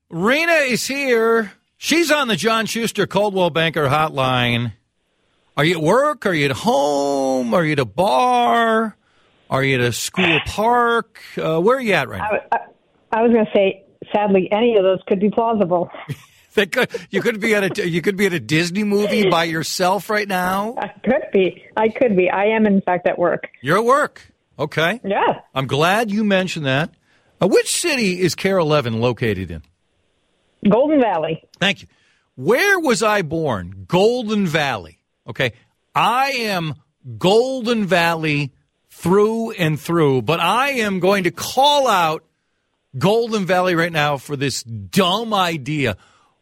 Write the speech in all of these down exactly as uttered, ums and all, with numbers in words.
Rena is here. She's on the John Schuster Coldwell Banker hotline. Are you at work? Are you at home? Are you at a bar? Are you at a school park? Uh, where are you at right now? I, I, I was going to say, sadly, any of those could be plausible. They could, you could be at a you could be at a Disney movie by yourself right now. I could be. I could be. I am, in fact, at work. You're at work. Okay. Yeah. I'm glad you mentioned that. Uh, which city is Care eleven located in? Golden Valley. Thank you. Where was I born? Golden Valley. Okay. I am Golden Valley through and through, but I am going to call out Golden Valley right now for this dumb idea.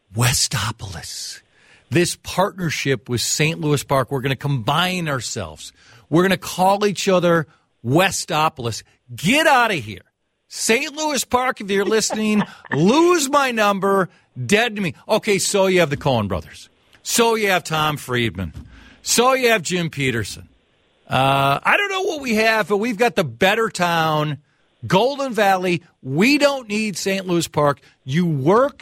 Westopolis. This partnership with Saint Louis Park, we're going to combine ourselves. We're going to call each other Westopolis. Get out of here. Saint Louis Park, if you're listening, lose my number, dead to me. Okay, so you have the Coen brothers. So you have Tom Friedman. So you have Jim Peterson. Uh, I don't know what we have, but we've got the better town, Golden Valley. We don't need Saint Louis Park. You work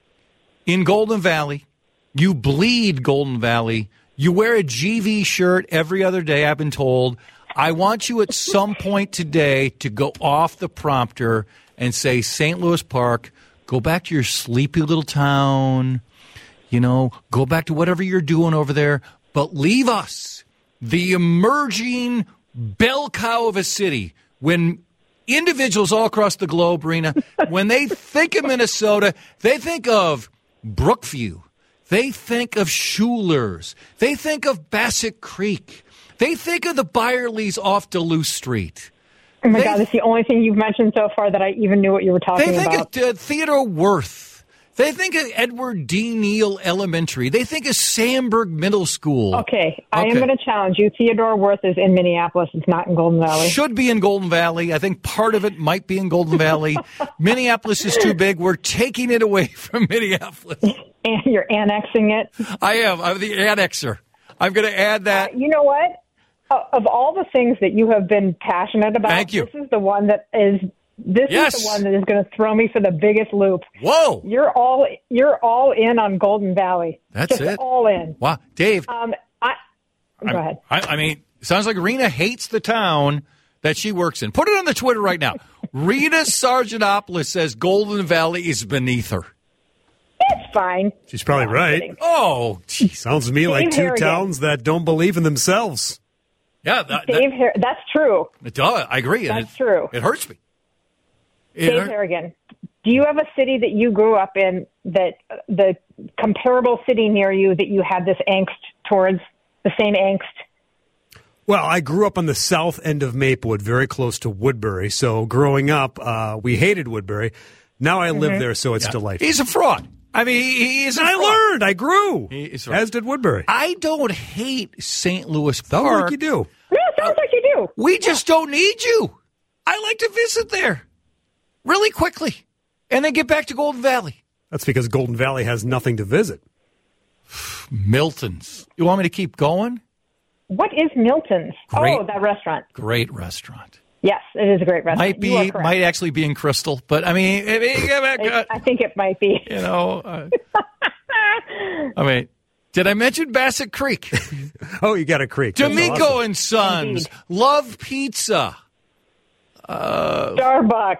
in Golden Valley. You bleed Golden Valley. You wear a G V shirt every other day, I've been told. I want you at some point today to go off the prompter and say, Saint Louis Park, go back to your sleepy little town, you know, go back to whatever you're doing over there, but leave us, the emerging bell cow of a city. When individuals all across the globe, Rena, when they think of Minnesota, they think of Brookview. They think of Schuler's. They think of Bassett Creek. They think of the Byerlys off Duluth Street. Oh, my they, God, that's the only thing you've mentioned so far that I even knew what you were talking they think about. of uh, Theodore Wirth. They think of Edward D. Neal Elementary. They think of Sandburg Middle School. Okay, I okay. am going to challenge you. Theodore Wirth is in Minneapolis. It's not in Golden Valley. Should be in Golden Valley. I think part of it might be in Golden Valley. Minneapolis is too big. We're taking it away from Minneapolis. And you're annexing it? I am. I'm the annexer. I'm going to add that. Uh, you know what? Of all the things that you have been passionate about, Thank you. this is the one that is this yes. is the one that is going to throw me for the biggest loop. Whoa! You're all you're all in on Golden Valley. That's Just it. All in. Wow, Dave. Um, I go I'm, ahead. I, I mean, sounds like Rena hates the town that she works in. Put it on the Twitter right now. Rita Sargentopoulos says Golden Valley is beneath her. It's fine. She's probably No, right. kidding. Oh, geez. Sounds to me like Dave two Harrigan. towns that don't believe in themselves. Yeah, that, Dave, that, Har- that's true. it does. I agree. and That's it, true. It hurts me. It Dave hurt- Harrigan, do you have a city that you grew up in that uh, the comparable city near you that you had this angst towards, the same angst? Well, I grew up on the south end of Maplewood, very close to Woodbury. So growing up, uh, we hated Woodbury. Now I live Mm-hmm. there, so it's Yeah. delightful. He's a fraud. I mean, he, he is a I fraud. learned. I grew. He is right. As did Woodbury. I don't hate Saint Louis Sounds Park. like you do. Yeah, sounds like you do. We just don't need you. I like to visit there really quickly and then get back to Golden Valley. That's because Golden Valley has nothing to visit. Milton's. You want me to keep going? What is Milton's? Great. Oh, that restaurant. Great restaurant. Yes, it is a great restaurant. Might You are be, correct. might actually be in Crystal, but I mean, I mean, It- I think it might be. you know, uh, I mean, did I mention Bassett Creek? Oh, you got a creek. That's D'Amico awesome. and Sons, Indeed. Love Pizza. Starbucks.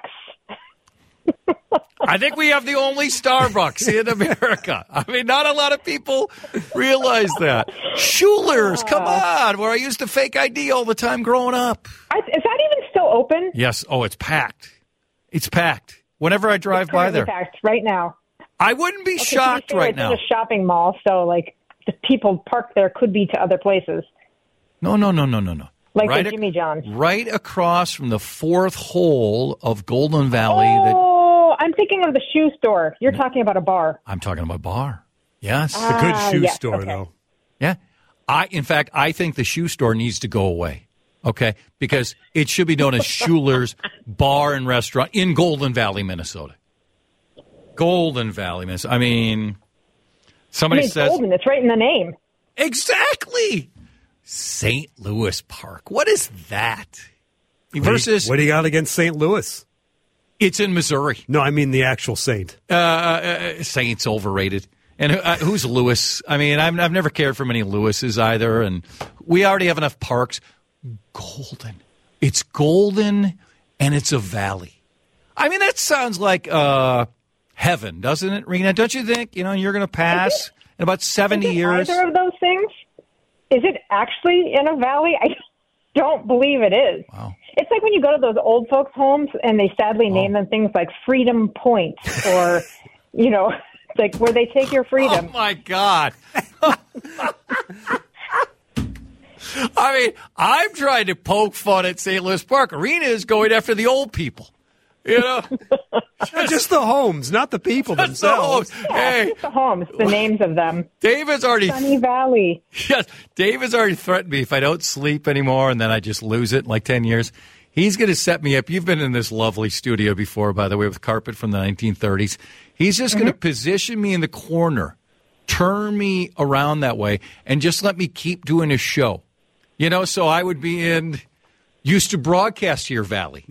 I think we have the only Starbucks in America. I mean, not a lot of people realize that. Schuler's, come on, where I used to fake I D all the time growing up. I, is that even still open? Yes. Oh, it's packed. It's packed. Whenever I drive by Currently there, packed right now. I wouldn't be Okay, to be shocked fair, right it's now. in a shopping mall, so like the people parked there could be to other places, No, no, no, no, no, no. like right the ac- Jimmy John's. Right across from the fourth hole of Golden Valley. That Oh, I'm thinking of the shoe store. You're talking about a bar. I'm talking about bar. Yes. It's a good Ah, shoe yes, store, okay. though. Yeah. I, in fact, I think the shoe store needs to go away. Okay. Because it should be known as Schuler's Bar and Restaurant in Golden Valley, Minnesota. Golden Valley, Minnesota. I mean, I somebody mean, it's says. golden. It's right in the name. Exactly. Saint Louis Park. What is that? Versus. What do you got against Saint Louis? It's in Missouri. No, I mean the actual Saint. Uh, uh, Saint's overrated. And uh, who's Lewis? I mean, I've, I've never cared for many Lewises either, and we already have enough parks. Golden. It's golden, and it's a valley. I mean, that sounds like uh, heaven, doesn't it, Rena? Don't you think? You know, you're going to pass in about seventy is it years. Either of those things? Is it actually in a valley? I don't believe it is. Wow. It's like when you go to those old folks' homes and they sadly Oh. name them things like Freedom Point or, you know, like where they take your freedom. Oh, my God. I mean, I'm trying to poke fun at Saint Louis Park. Arena is going after the old people. You know? Just the homes, not the people That's the themselves. homes. Hey, The homes, the names of them. David's already Sunny Valley. yes, David's already threatened me if I don't sleep anymore and then I just lose it in like ten years. He's going to set me up. You've been in this lovely studio before, by the way, with carpet from the nineteen thirties. He's just mm-hmm. going to position me in the corner, turn me around that way, and just let me keep doing his show. You know, so I would be in, used to broadcast here, Valley.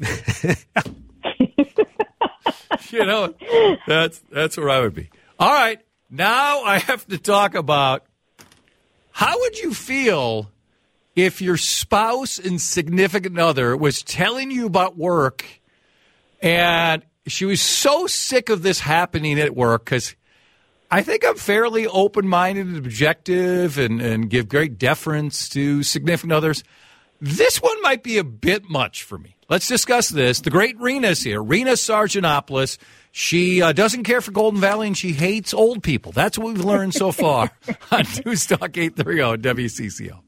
You know, that's that's where I would be. All right, now I have to talk about how would you feel if your spouse and significant other was telling you about work and she was so sick of this happening at work, because I think I'm fairly open-minded and objective and, and give great deference to significant others. This one might be a bit much for me. Let's discuss this. The great Rena's here. Rena Sargentopoulos. She uh, doesn't care for Golden Valley, and she hates old people. That's what we've learned so far on News Talk eight thirty W C C O.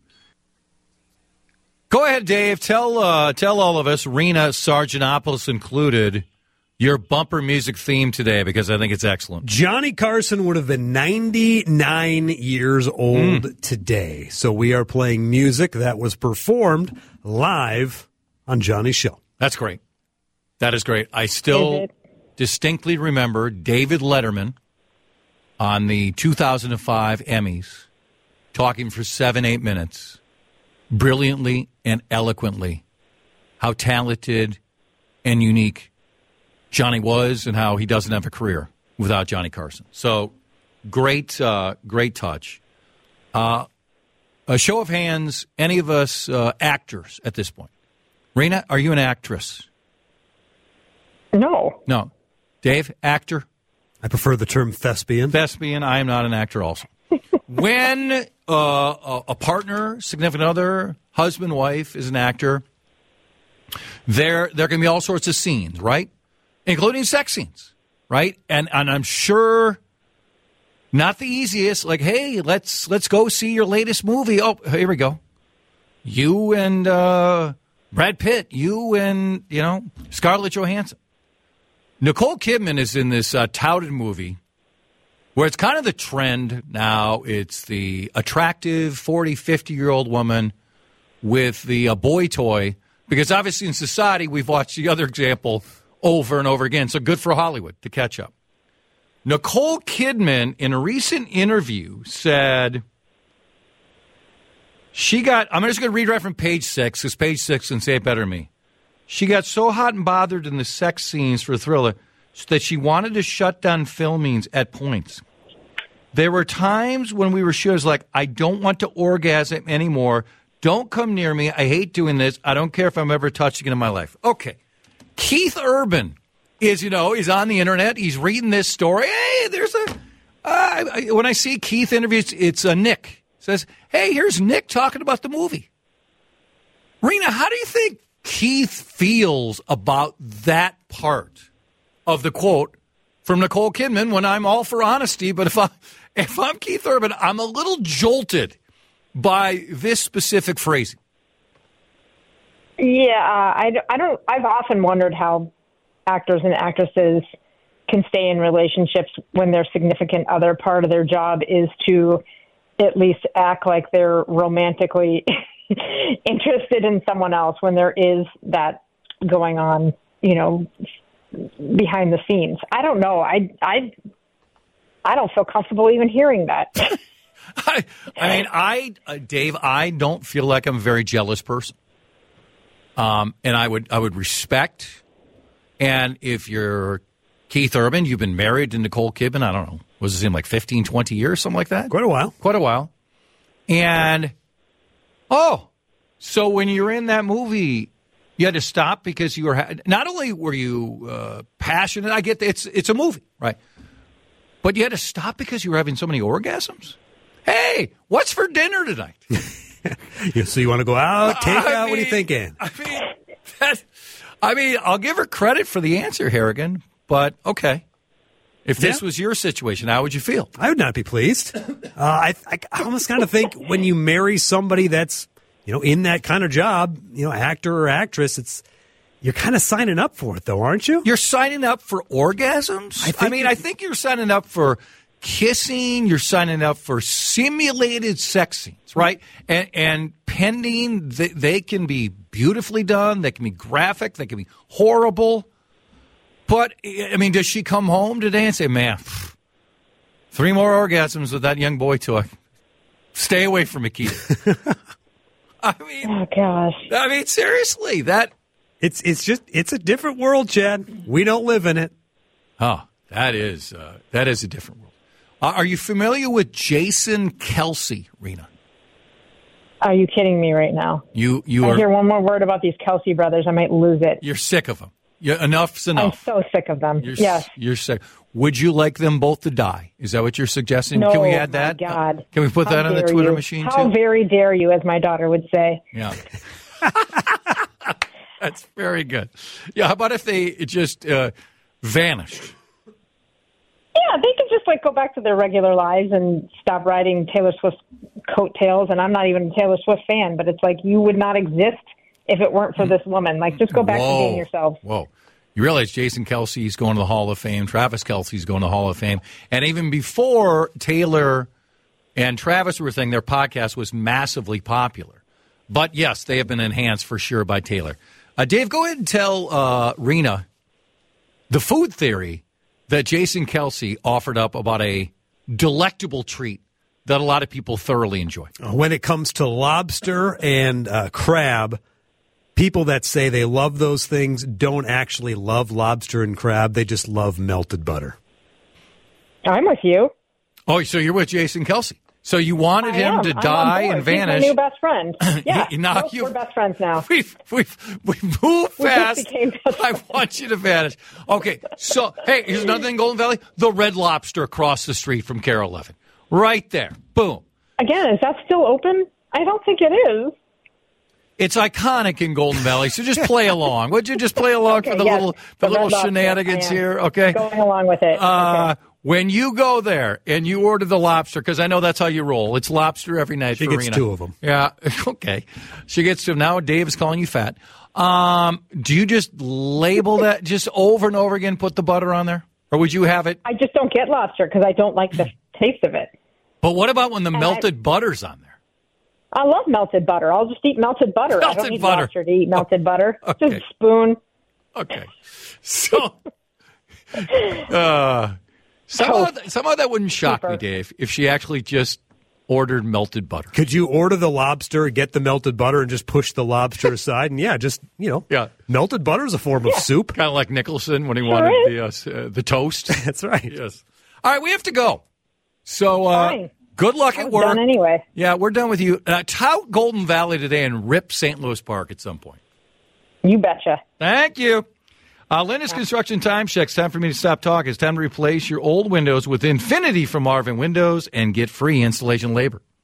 Go ahead, Dave. Tell uh, tell all of us, Rena Sargentopoulos included, your bumper music theme today, because I think it's excellent. Johnny Carson would have been ninety-nine years old mm. today. So we are playing music that was performed live on Johnny's show. That's great. That is great. I still distinctly remember David Letterman on the two thousand five Emmys talking for seven, eight minutes, brilliantly and eloquently, how talented and unique Johnny was and how he doesn't have a career without Johnny Carson. So great, uh, great touch. Uh, a show of hands, any of us uh, actors at this point. Rena, are you an actress? No. No. Dave, actor? I prefer the term thespian. Thespian. I am not an actor also. When uh, a, a partner, significant other, husband, wife is an actor, there there can be all sorts of scenes, right? Including sex scenes, right? And and I'm sure not the easiest. Like, hey, let's let's go see your latest movie. Oh, here we go. You and uh, Brad Pitt. You and, you know, Scarlett Johansson. Nicole Kidman is in this uh, touted movie where it's kind of the trend now. It's the attractive forty, fifty-year-old woman with the uh, boy toy. Because obviously in society, we've watched the other example over and over again. So good for Hollywood to catch up. Nicole Kidman, in a recent interview, said she got, I'm just going to read right from page six, because page six can say it better than me. She got so hot and bothered in the sex scenes for Thriller that she wanted to shut down filmings at points. There were times when we were sure, it was like, I don't want to orgasm anymore. Don't come near me. I hate doing this. I don't care if I'm ever touched again in my life. Okay. Keith Urban is, you know, he's on the internet. He's reading this story. Hey, there's a, uh, I, when I see Keith interviews, it's a Nick. Says, hey, here's Nick talking about the movie. Rena, how do you think Keith feels about that part of the quote from Nicole Kidman when I'm all for honesty, but if, I, if I'm Keith Urban, I'm a little jolted by this specific phrasing? Yeah, I, I don't, I've often wondered how actors and actresses can stay in relationships when their significant other part of their job is to at least act like they're romantically interested in someone else when there is that going on, you know, behind the scenes. I don't know. I, I, I don't feel comfortable even hearing that. I, I mean, I, uh, Dave, I don't feel like I'm a very jealous person. Um, and I would, I would respect And if you're Keith Urban, you've been married to Nicole Kidman, I don't know, was it seem like fifteen, twenty years, something like that? Quite a while. Quite a while. And, oh, so when you're in that movie, you had to stop because you were, not only were you uh, passionate, I get that it's, it's a movie, right? But you had to stop because you were having so many orgasms? Hey, what's for dinner tonight? So you want to go out, take I out? mean, what are you thinking? I mean, that, I mean, I'll give her credit for the answer, Harrigan, but okay. If this Yeah. was your situation, how would you feel? I would not be pleased. Uh, I, I, I almost kind of think when you marry somebody that's, you know, in that kind of job, you know, actor or actress, it's you're kind of signing up for it, though, aren't you? You're signing up for orgasms? I think I mean, you- I think you're signing up for kissing. You're signing up for simulated sex scenes, right? And, and pending, they, they can be beautifully done. They can be graphic. They can be horrible. But, I mean, does she come home today and say, man, three more orgasms with that young boy toy. Stay away from me, Keith. I mean, Oh gosh. I mean, seriously, that. It's it's just it's a different world, Chad. We don't live in it. Oh, that is uh, that is a different world. Uh, are you familiar with Jason Kelsey, Rena? Are you kidding me right now? You you I are hear one more word about these Kelsey brothers, I might lose it. you're sick of them. You, enough's I'm enough. so sick of them. You're, s- yes. you're sick. Would you like them both to die? Is that what you're suggesting? No, Can we add my that? God. Uh, Can we put How that on the dare Twitter you. machine How too? very dare you, as my daughter would say. Yeah. That's very good. Yeah. How about if they just uh, vanished? Yeah, they could just like go back to their regular lives and stop riding Taylor Swift's coattails. And I'm not even a Taylor Swift fan, but it's like you would not exist if it weren't for this woman. Like, just go back Whoa. to being yourselves. Whoa. You realize Jason Kelsey's going to the Hall of Fame, Travis Kelsey's going to the Hall of Fame. And even before Taylor and Travis were a thing, their podcast was massively popular. But, yes, they have been enhanced for sure by Taylor. Uh, Dave, go ahead and tell uh, Rena the food theory that Jason Kelsey offered up about a delectable treat that a lot of people thoroughly enjoy. When it comes to lobster and uh, crab, people that say they love those things don't actually love lobster and crab. They just love melted butter. I'm with you. Oh, so you're with Jason Kelsey. So you wanted I him am. to I'm on die board. and vanish. He's my new best friend. Yeah, Now nope, you- we're best friends now. We've, we've, we've moved We just fast. became best I want you to vanish. Okay, so, hey, here's another thing in Golden Valley. The Red Lobster across the street from Carol eleven. Right there. Boom. Again, is that still open? I don't think it is. It's iconic in Golden Valley, so just play along. Would you just play along Okay, for the yes, little the the little Red Lobster, shenanigans I am. here, okay? Going along with it. Uh, Okay. When you go there and you order the lobster, because I know that's how you roll. It's lobster every night She for gets Rena. two of them. Yeah, okay. She gets two. Now Dave is calling you fat. Um, do you just label that just over and over again, put the butter on there? Or would you have it? I just don't get lobster because I don't like the taste of it. But what about when the I- melted butter's on there? I love melted butter. I'll just eat melted butter. I Melted don't need butter. lobster to eat melted butter. Okay. Just a spoon. Okay. So, uh, somehow, th- somehow that wouldn't shock me, Super. Dave, if she actually just ordered melted butter. Could you order the lobster, get the melted butter, and just push the lobster aside? And yeah, just, you know, Yeah. melted butter is a form of soup. Kind of like Nicholson when he wanted is. the, uh, s- uh, the toast. That's right. Yes. All right, we have to go. So, uh, Fine. good luck I at was work. done anyway. Yeah, we're done with you. Uh, tout Golden Valley today and rip Saint Louis Park at some point. You betcha. Thank you. Uh, Linda's Construction Time Checks. Time for me to stop talking. It's time to replace your old windows with Infinity from Marvin Windows and get free installation labor.